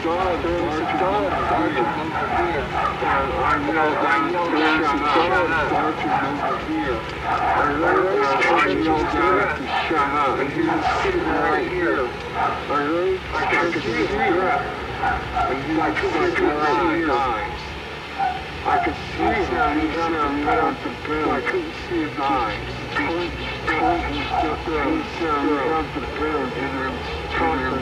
And he was sitting right here. I could see his breath. And he was sitting right here. I could see him down the bed. I couldn't see his eyes. Down the bed and then tossing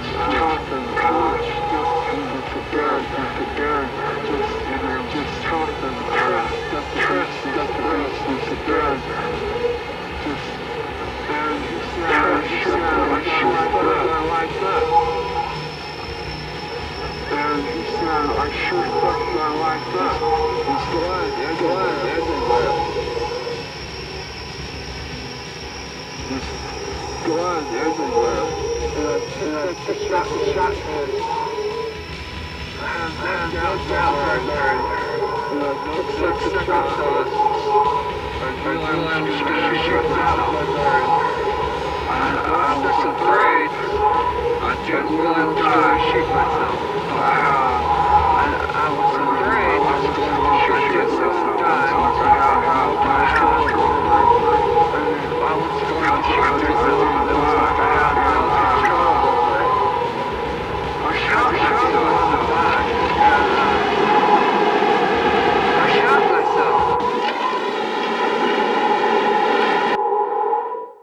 And he said, I sure fucking I like that. He's glad everywhere. He's glad everywhere. And I shot him. Down there. And I took the shot. And I was shoot myself. I was just afraid. I just wanted to shoot myself.